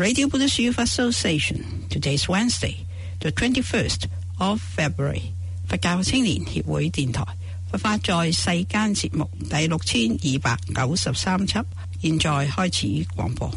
Radio Buddhist Youth Association. Today's Wednesday, the 21st of February. 佛教青年協會電台佛法在世間節目第6293輯，現在開始廣播。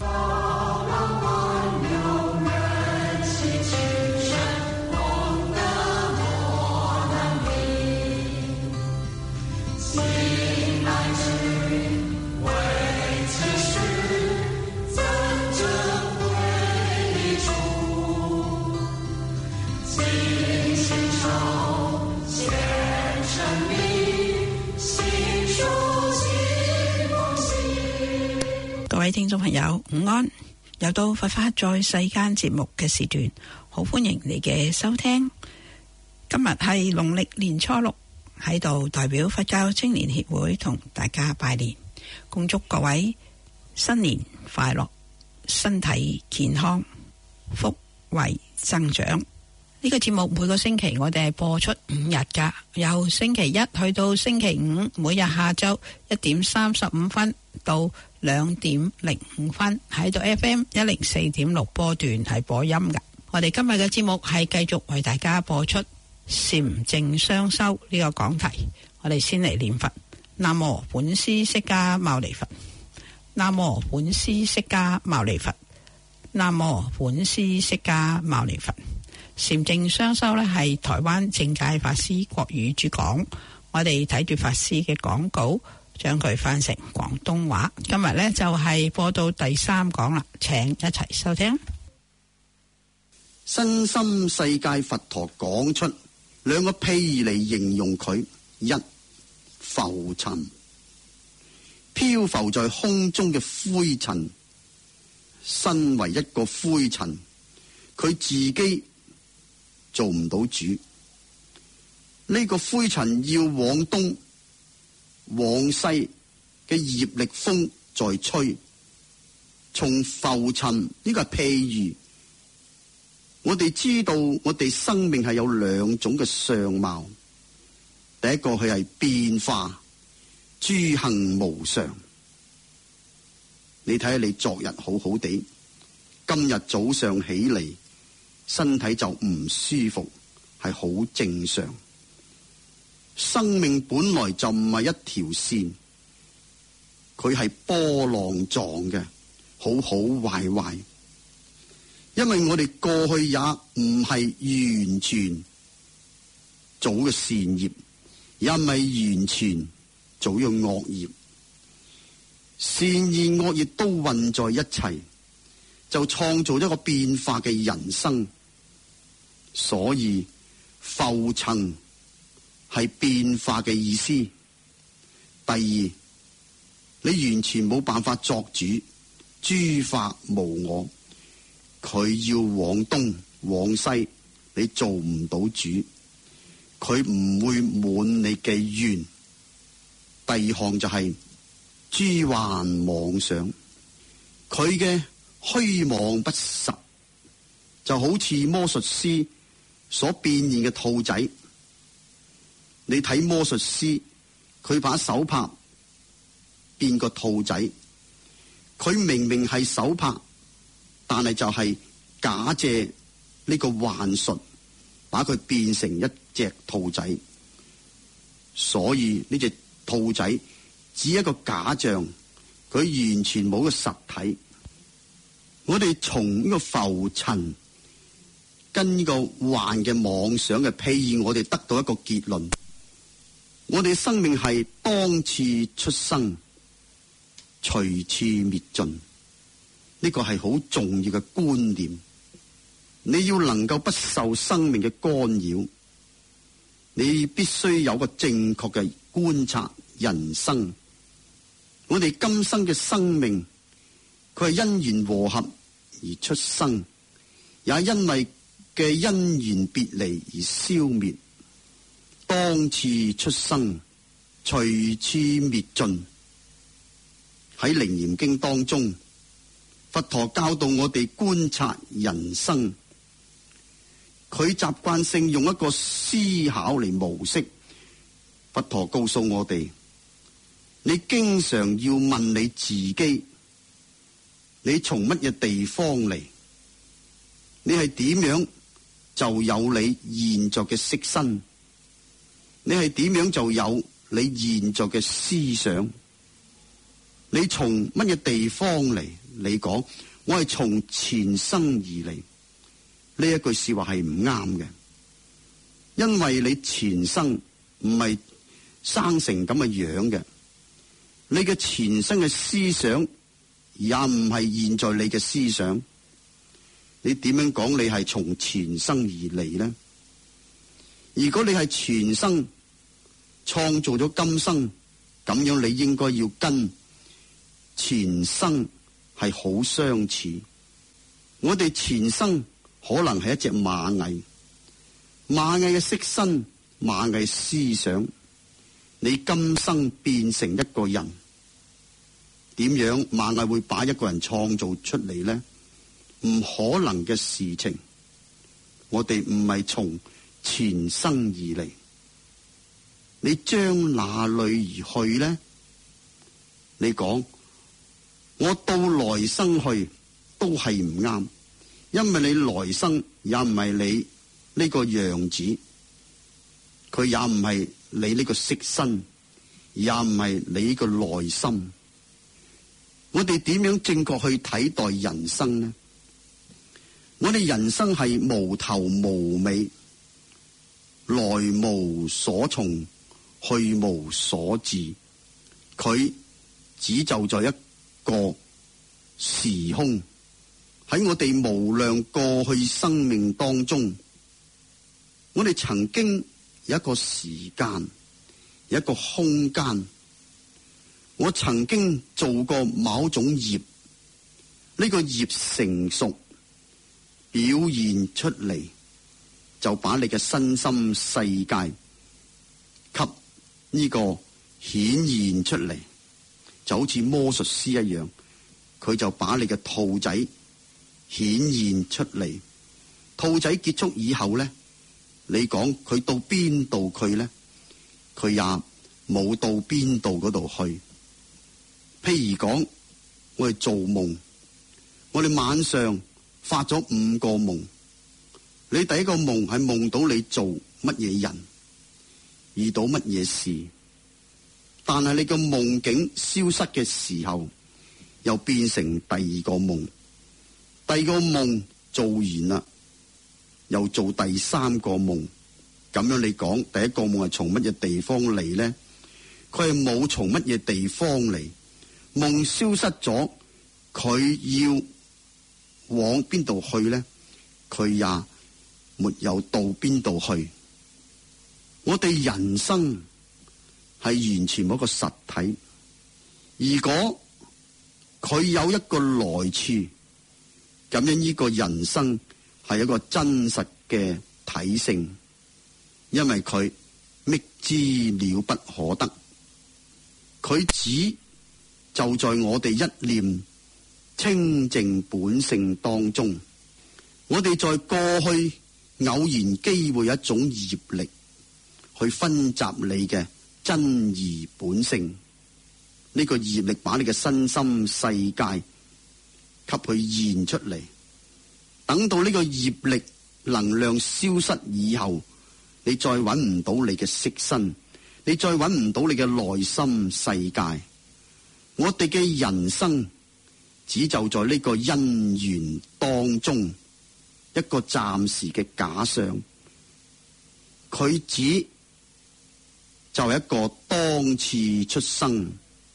各位聽眾朋友午安，又到佛法在世間節目嘅時段，好歡迎你嘅收聽。今日係農曆年初六，喺度代表佛教青年協會同大家拜年，恭祝各位新年快樂，身體健康，福慧增長。呢個節目每個星期我哋係播出5日㗎，由星期一去到星期五，每日下晝1點35分到2點05分喺度 FM 104.6波段係播音㗎。我哋今日嘅節目係繼續為大家播出禪淨雙修呢個講題。我哋先嚟念佛：南無本師釋迦牟尼佛，南無本師釋迦牟尼佛，南無本師釋迦牟尼佛。禪淨雙修呢係台灣正界法師國語主講，我哋睇住法師嘅講稿，將佢翻成廣東話。今日呢就係播到第3講啦，請一齊收聽。 身心世界佛陀講出2個譬喻嚟形容佢：一、浮塵，漂浮在空中嘅灰塵，身為一個灰塵，佢自己做唔到主。呢個灰塵要往東往西嘅業力風在吹，從浮塵呢個係譬喻。我哋知道我哋生命係有2種嘅相貌，第一個佢係變化，諸行無常。你睇下你昨日好好地，今日早上起嚟身體就唔舒服，係好正常。生命本來就唔係一條線，佢係波浪狀嘅，好好壞壞。因為我哋過去也唔係完全做嘅善業，也唔係完全做嘅惡業，善業惡業都混在一齊，就創造一個變化嘅人生。所以浮塵係變化嘅意思。第二，你完全冇辦法作主，諸法無我，佢要往東往西，你做唔到主，佢唔會滿你嘅願。第二項就係諸幻妄想，佢嘅虛妄不實，就好似魔術師所變現嘅兔仔。你睇魔術師，佢把手拍變個兔仔，佢明明係手拍，但係就係假借呢個幻術，把佢變成一隻兔仔。所以呢隻兔仔只一個假象，佢完全冇個實體。我哋從呢個浮塵跟呢個幻嘅妄想嘅譬喻，我哋得到一個結論：我哋生命係當次出生，隨處滅盡。呢個係好重要嘅觀念。你要能夠不受生命嘅干擾，你必須有個正確嘅觀察人生。我哋今生嘅生命，佢係因緣和合而出生，也因為嘅因緣別離而消滅。當次出生，隨處滅盡。喺《楞嚴經》當中，佛陀教導我哋觀察人生。佢習慣性用一個思考嚟模式。佛陀告訴我哋，你經常要問你自己，你從乜嘢地方嚟？ 你係點樣就有你現在嘅色身，你係點樣就有你現在嘅思想。你從乜嘢地方嚟？你講我係從前生而嚟，呢一句說話係唔啱嘅，因為你前生唔係生成咁嘅樣嘅，你嘅前生嘅思想也唔係現在你嘅思想。你點樣講你係從前生而嚟呢？如果你係前生創造咗今生，咁樣你應該要跟前生係好相似。我哋前生可能係一隻螞蟻，螞蟻嘅色身，螞蟻思想。你今生變成一個人，點樣螞蟻會把一個人創造出嚟呢？唔可能嘅事情。我哋唔係從前生而嚟，你將哪裏而去呢？你講我到來生去都係唔啱，因為你來生也唔係你呢個樣子，佢也唔係你呢個色身，也唔係你呢個內心。我哋點樣正確去睇待人生呢？我哋人生係無頭無尾，來無所從，去無所至。佢只就在一個時空，喺我哋無量過去生命當中，我哋曾經有一個時間，有一個空間，我曾經做過某種業，呢個業成熟表現出嚟，就把你嘅身心世界給呢個顯現出嚟，就好似魔術師一樣，佢就把你嘅兔仔顯現出嚟。兔仔結束以後咧，你講佢到邊度去咧？佢也冇到邊度嗰度去。譬如講，我哋做夢，我哋晚上發咗5個夢，你第一個夢係夢到你做乜嘢人，遇到乜嘢事，但係你個夢境消失嘅時候，又變成第二個夢，第二個夢做完啦，又做第3個夢。咁樣你講第一個夢係從乜嘢地方嚟呢？佢係冇從乜嘢地方嚟，夢消失咗，佢要往邊度去呢？佢也沒有到邊度去。我哋人生係完全冇一個實體，如果佢有一個來處，咁樣呢個人生係一個真實嘅體性，因為佢覓之了不可得，佢只就在我哋一念清淨本性當中。我哋在過去偶然機會有一種業力去分集你嘅真義本性，呢個業力把你嘅身心世界給佢現出嚟。等到呢個業力能量消失以後，你再揾唔到你嘅色身，你再揾唔到你嘅內心世界。我哋嘅人生只就在呢個因緣當中，一個暫時嘅假象，佢只就係一個當次出生，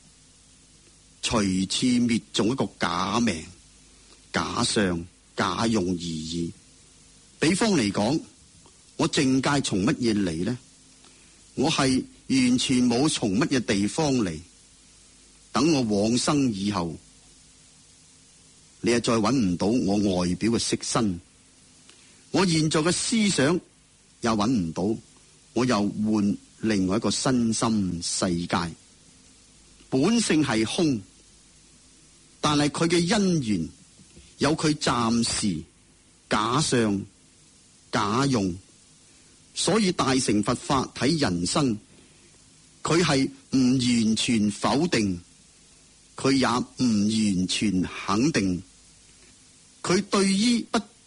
隨次滅眾一個假名、假相、假用而已。比方嚟講，我淨界從乜嘢嚟呢？我係完全冇從乜嘢地方嚟。等我往生以後，你係再揾唔到我外表嘅色身，我現在嘅思想又揾唔到，我又換另外一個身心世界。本性係空，但係佢嘅因緣有佢暫時假相假用，所以大乘佛法睇人生，佢係唔完全否定，佢也唔完全肯定，佢對於不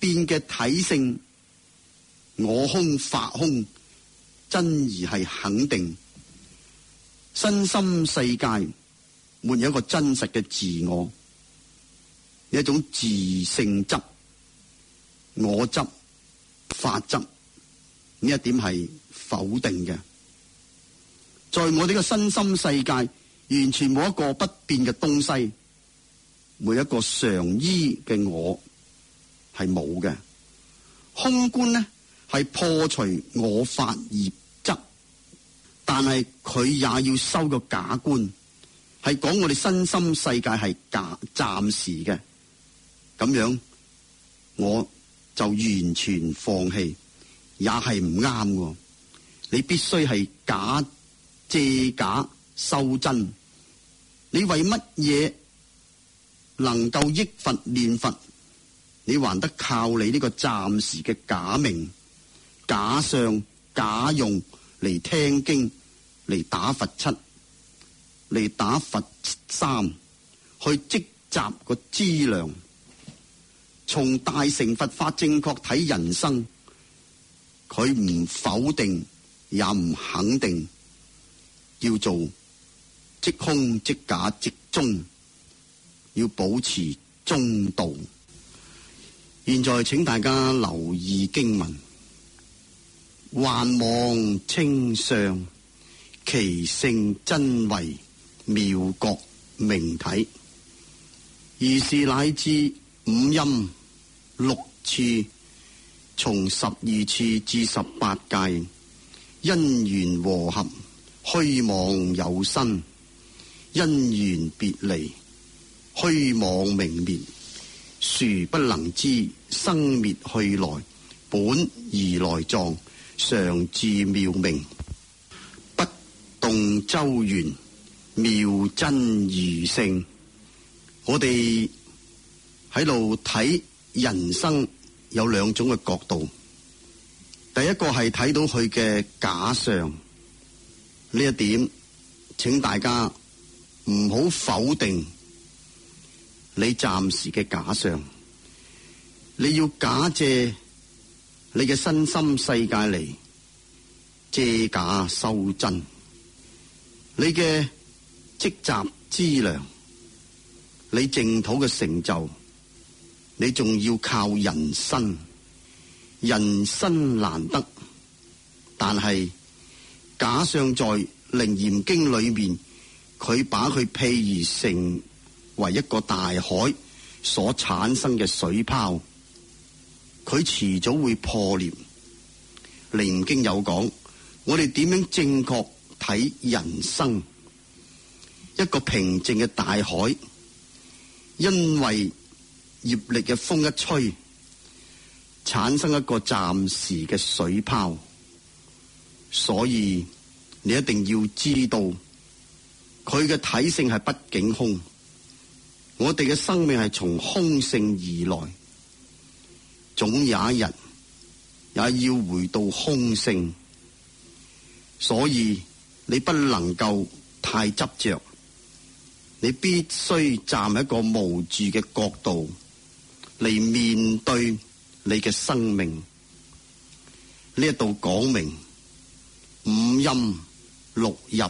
變嘅體性，我空法空，真而係肯定。身心世界沒有一個真實嘅自我，一種自性執、我執、法執，呢一點係否定嘅。在我哋嘅身心世界，完全冇一個不變嘅東西，每一個常依嘅我係冇嘅。空觀呢係破除我法業執，但係佢也要收個假觀，係講我哋身心世界係暫時嘅，咁樣我就完全放棄，也係唔啱嘅。你必須係借假修真。你為乜嘢能夠憶佛念佛？你還得靠你呢個暫時嘅假名、假相、假用嚟聽經，嚟打佛七，嚟打佛三，去積集個資糧。從大乘佛法正確睇人生，佢唔否定也唔肯定，叫做即空即假即中，要保持中道。現在請大家留意經文：幻妄清相，其性真為妙覺明體。而是乃至五陰六處，從12處至18界，因緣和合，虛妄有生，因緣別離，虛妄明滅，殊不能知生滅去來，本而來藏，常自妙明，不動周圓，妙真如性。我哋喺度睇人生有兩種嘅角度，第一個係睇到佢嘅假相，呢一點請大家唔好否定你暫時嘅假相，你要假借你嘅身心世界嚟借假修真，你嘅積集資糧，你淨土嘅成就，你仲要靠人身，人身難得。但係假相在《楞嚴經》裏面，佢把佢譬喻成為一個大海所產生嘅水泡，佢遲早會破裂。《楞嚴經》有講，我哋點樣正確睇人生？一個平靜嘅大海，因為業力嘅風一吹，產生一個暫時嘅水泡。所以你一定要知道，佢嘅體性係畢竟空。我哋嘅生命係從空性而來，總有一日也要回到空性。所以你不能夠太執着，你必須站喺一個無住嘅角度嚟面對你嘅生命。呢一度講明五陰六入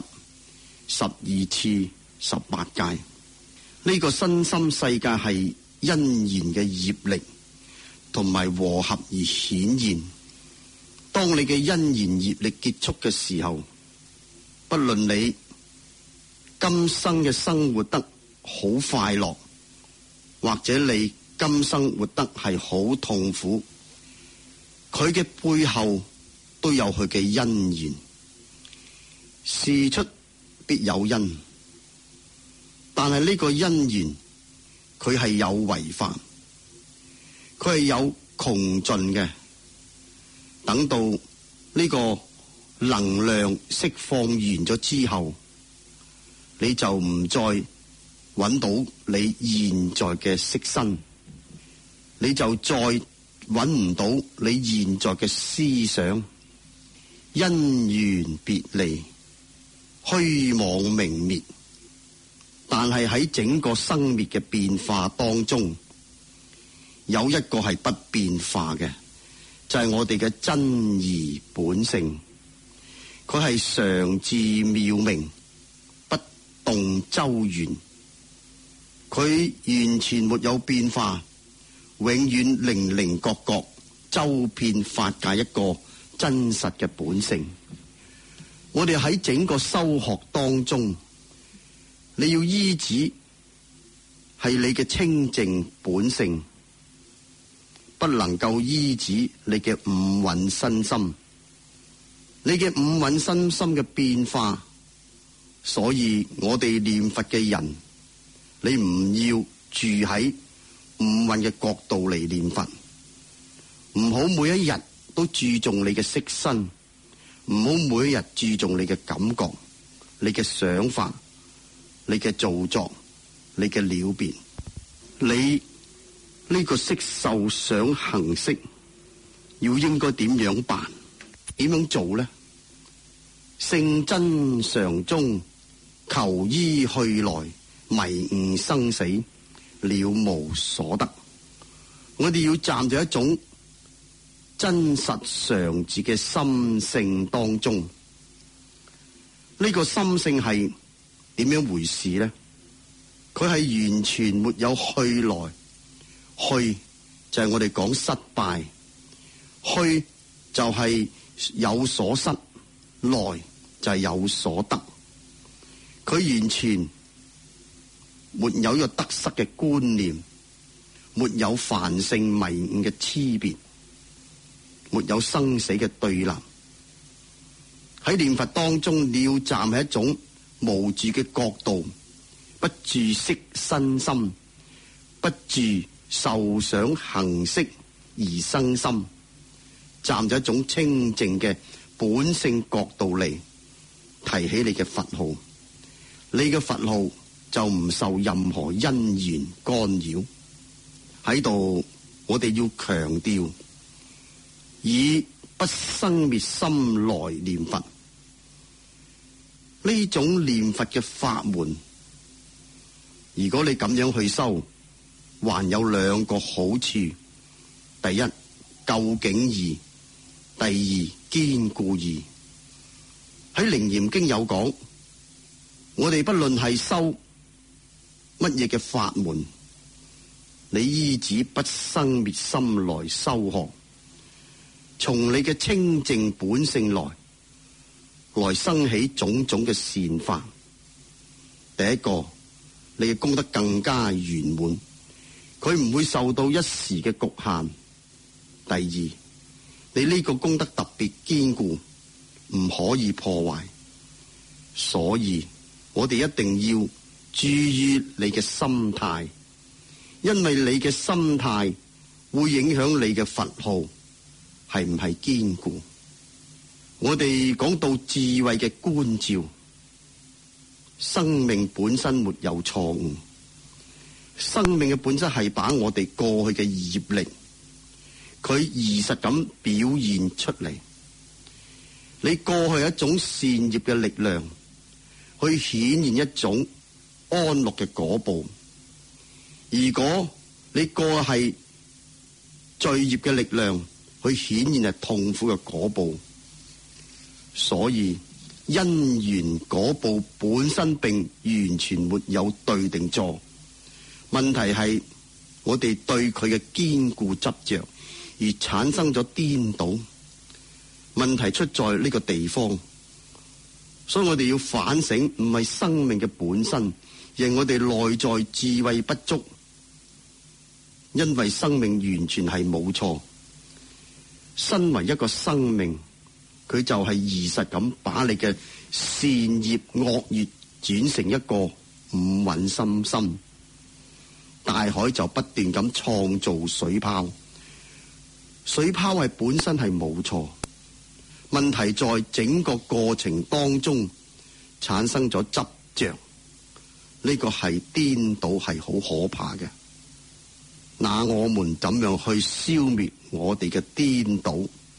12處18界，呢個身心世界係因緣嘅業力同埋和合而顯現。當你嘅因緣業力結束嘅時候，不論你今生嘅生活得好快樂，或者你今生活得係好痛苦，佢嘅背後都有佢嘅因緣。事出必有因，但係呢個因緣佢係有違法，佢係有窮盡嘅。等到呢個能量釋放完咗之後，你就唔再揾到你現在嘅色身，你就再揾唔到你現在嘅思想。因緣別離，虛妄明滅。但係喺整個生滅嘅變化當中， 有一個係不變化嘅，就係我哋嘅真義本性。佢係常自妙明，不動周圓。佢完全沒有變化，永遠零零角角周遍法界一個真實嘅本性。我哋喺整個修學當中，你要依止係你嘅清淨本性，不能夠依止你嘅五蘊身心，你嘅五蘊身心嘅變化。所以我哋念佛嘅人，你唔要住喺五蘊嘅角度嚟念佛，唔好每一日都注重你嘅色身，唔好每一日注重你嘅感覺、你嘅想法、你嘅造作、你嘅了別。你呢個色受想行識要應該點樣辦？點樣做呢？性真常中，求依去來，迷悟生死，了無所得。我哋要站在一種真實常住嘅心性當中。呢個心性係點樣回事呢？佢係完全沒有去來，去就係我哋講失敗，去就係有所失，來就係有所得。佢完全沒有一個得失嘅觀念，沒有凡聖迷悟嘅差別，沒有生死嘅對立。喺念佛當中，你要站喺一種無住嘅角度，不住色身心，不住受想行識而生心，站在一種清淨嘅本性角度嚟提起你嘅佛號。你嘅佛號就唔受任何因緣干擾。喺度我哋要強調，以不生滅心來念佛。呢種念佛嘅法門，如果你咁樣去修，還有兩個好處：第一，究竟易；第二，堅固易。喺《楞嚴經》有講，我哋不論係修乜嘢嘅法門，你依止不生滅心來修學，從你嘅清淨本性來生起種種嘅善法。第一個，你嘅功德更加圓滿，佢唔會受到一時嘅局限。第二，你呢個功德特別堅固，唔可以破壞。所以我哋一定要注意你嘅心態，因為你嘅心態會影響你嘅佛號係唔係堅固。我哋講到智慧嘅觀照，生命本身沒有錯誤，生命嘅本質係把我哋過去嘅業力，佢如實咁表現出嚟。你過去一種善業嘅力量，去顯現一種安樂嘅果報。如果你過去係罪業嘅力量，去顯現係痛苦嘅果報。所以因緣果報本身並完全沒有對定錯，問題係我哋對佢嘅堅固執着而產生咗顛倒。問題出在呢個地方，所以我哋要反省，唔係生命嘅本身，而係我哋內在智慧不足。因為生命完全係冇錯，身為一個生命，佢就係如實咁把你嘅善業惡業轉成一個五蘊心心，大海就不斷咁創造水泡。水泡係本身係冇錯，問題在整個過程當中產生咗執着，呢個係顛倒，係好可怕嘅。那我們怎樣去消滅我哋嘅顛倒？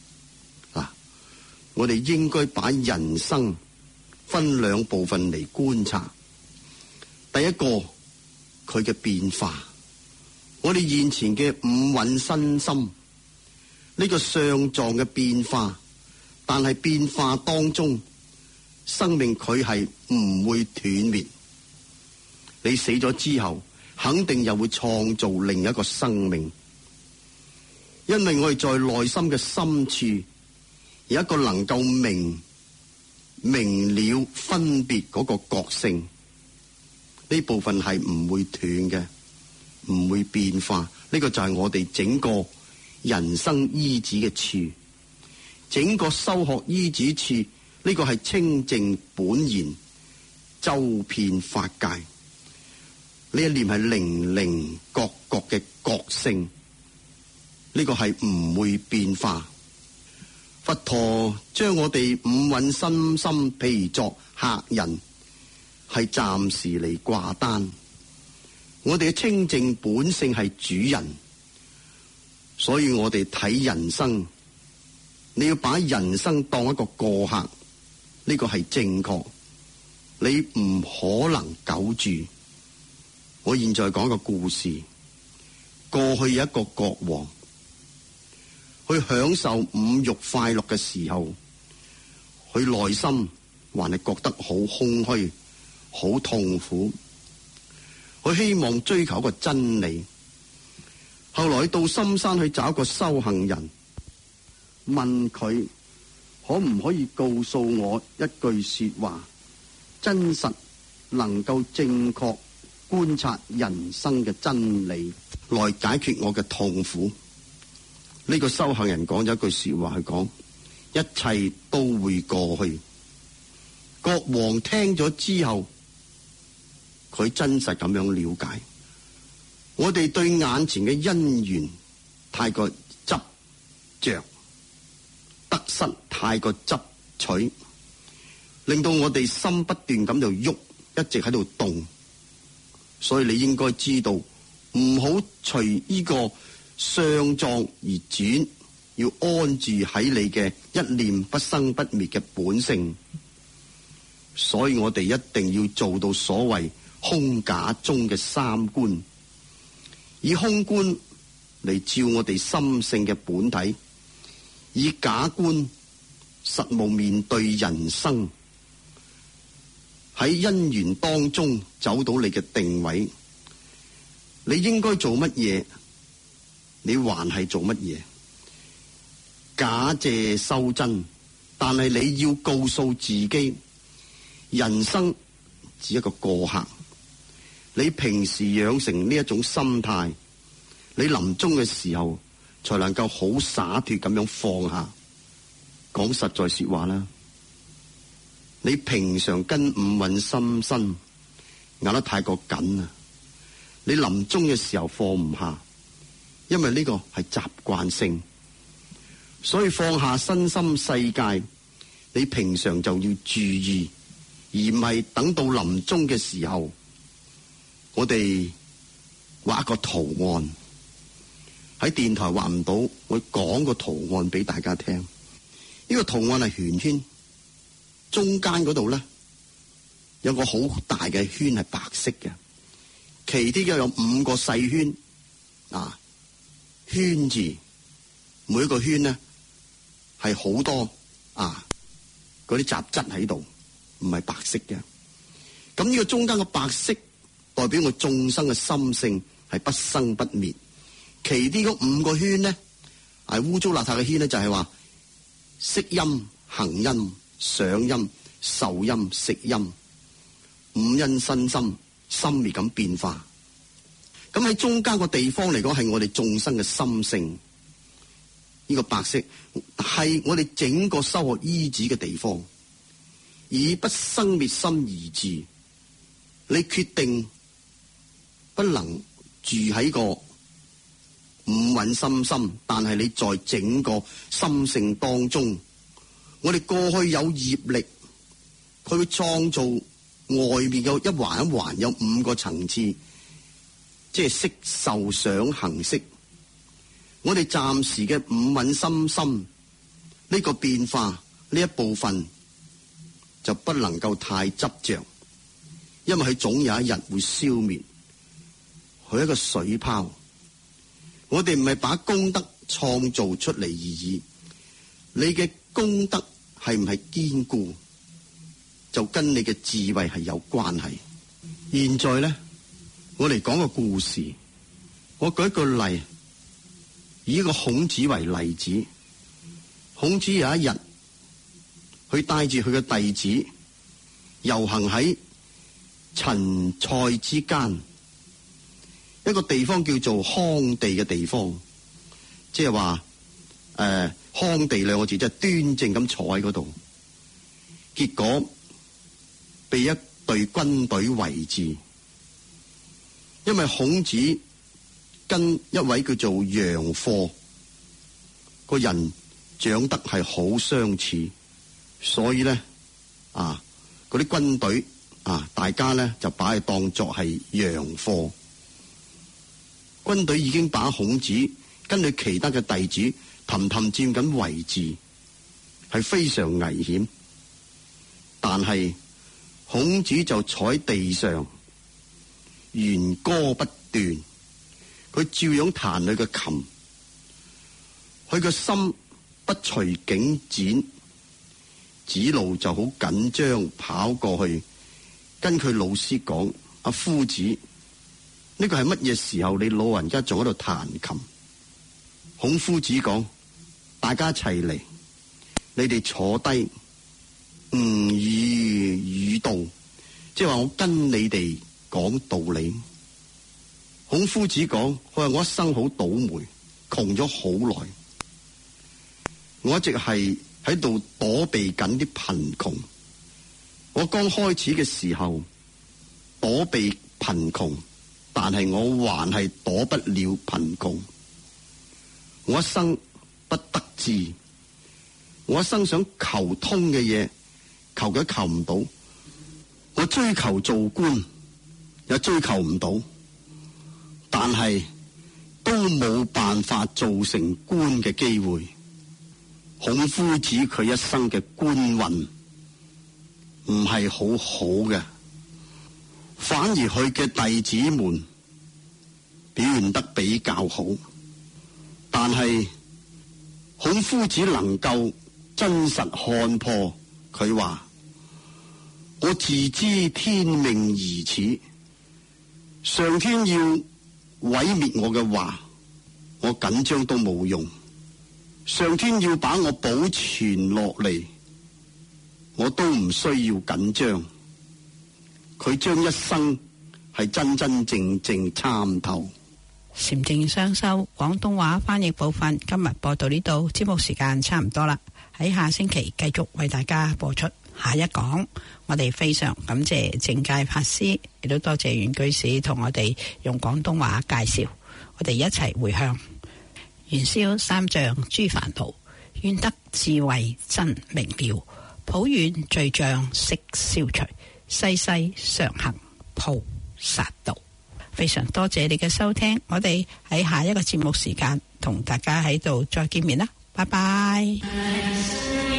我哋應該把人生分兩部分嚟觀察。第一個，佢嘅變化， 我哋現前嘅五蘊身心呢個相狀嘅變化，但係變化當中，生命佢係唔會斷滅。你死咗之後，肯定又會創造另一個生命，因為我哋在內心嘅深處有一個能夠明了分別嗰個覺性，呢部分係唔會斷嘅，唔會變化。呢個就係我哋整個人生依止嘅處，整個修學依止處，呢個係清淨本然，周遍法界。呢一念係零零角角嘅覺性，呢個係唔會變化。佛陀將我哋五蘊身心譬如作客人，係暫時嚟掛單。我哋嘅清淨本性係主人，所以我哋睇人生，你要把人生當一個過客，呢個係正確。你唔可能久住。我現在講個故事，過去有一個國王，去享受五欲快樂嘅時候，佢內心還係覺得好空虛、好痛苦。佢希望追求一個真理。後來到深山去找一個修行人，問佢可唔可以告訴我一句說話，真實能夠正確觀察人生嘅真理，來解決我嘅痛苦。呢個修行人講咗一句說話，佢講一切都會過去。國王聽咗之後，佢真實咁樣了解，我哋對眼前嘅因緣太過執着，得失太過執取，令到我哋心不斷咁就喐，一直喺度動。所以你應該知道，唔好隨呢個相狀而轉，要安住喺你嘅一念不生不滅嘅本性。所以我哋一定要做到所謂空假中嘅三觀，以空觀嚟照我哋心性嘅本體，以假觀實務面對人生，喺因緣當中找到你嘅定位。你應該做乜嘢，你還係做乜嘢，假借修真。但係你要告訴自己，人生只一個過客。你平時養成呢一種心態，你臨終嘅時候才能夠好灑脫咁樣放下。講實在說話啦，你平常跟五蘊心身咬得太過緊啦，你臨終嘅時候放唔下，因為呢個係習慣性。所以放下身心世界，你平常就要注意，而唔係等到臨終嘅時候，我哋畫個圖案喺電台畫唔到，我講個圖案俾大家聽。呢個圖案係圓圈，中間嗰度咧有個好大嘅圈係白色嘅，其啲嘅有5個細圈啊，圈字每一個圈咧係好多嗰啲雜質喺度，唔係白色嘅。咁呢個中間嘅白色代表我眾生嘅心性係不生不滅，其啲嗰5個圈咧係污糟邋遢嘅圈咧，就係話色陰、行陰、想陰、受陰、識陰，五陰身心心滅咁變化。咁喺中間個地方嚟講，係我哋眾生嘅心性。呢個白色係我哋整個修學依止嘅地方，以不生滅心而治。你決定不能住喺個五蘊心心，但係你在整個心性當中，我哋過去有業力，佢會創造外面有一環一環有5個層次，即係色受想行識。我哋暫時嘅五蘊心心呢個變化呢一部分就不能夠太執着，因為佢總有一日會消滅。佢一個水泡， 我哋唔係把功德創造出嚟而已，你嘅功德係唔係堅固，就跟你嘅智慧係有關係。現在呢，我嚟講個故事，我舉一個例，以一個孔子為例子。孔子有一日，佢帶住佢嘅弟子遊行喺陳蔡之間一個地方，叫做康地嘅地方，即係話康地兩個字即係端正咁坐喺嗰度，結果被一隊軍隊圍住，因為孔子跟一位叫做楊貨個人長得係好相似，所以咧嗰啲軍隊大家咧就把佢當作係洋貨。軍隊已經把孔子跟佢其他嘅弟子氹氹轉緊圍住，係非常危險。但係孔子就坐喺地上，弦歌不斷，佢照樣彈佢嘅琴，佢個心不隨境轉。子路就好緊張跑過去跟佢老師講：阿夫子，呢個係乜嘢時候你老人家仲喺度彈琴？孔夫子講：大家一齊嚟，你哋坐低，吾以語道，即係話我跟你哋講道理。孔夫子講：佢話我一生好倒霉，窮咗好耐，我一直係喺度躲避緊啲貧窮。我剛開始嘅時候躲避貧窮，但係我還係躲不了貧窮。我一生不得志，我一生想求通嘅嘢，求佢求唔到。我追求做官，又追求唔到，但係都冇辦法做成官嘅機會。孔夫子佢一生嘅官運唔係好好嘅，反而佢嘅弟子們表現得比較好。但係孔夫子能夠真實看破，佢話：我自知天命如此，上天要毀滅我嘅話，我緊張都冇用。上天要把我保存落嚟，我都唔需要緊張。佢將一生係真真正正參透。 禪淨雙修廣東話翻譯部分今日播到呢度，節目時間差唔多啦。喺下星期繼續為大家播出下一講。我哋非常感謝淨戒法師，亦都多謝袁居士同我哋用廣東話介紹。我哋一齊回向。元宵三障諸煩惱，願得智慧真明了，普願罪障悉消除，世世常行菩薩道。非常多謝你嘅收聽，我哋喺下一個節目時間同大家喺度再見面啦，拜拜。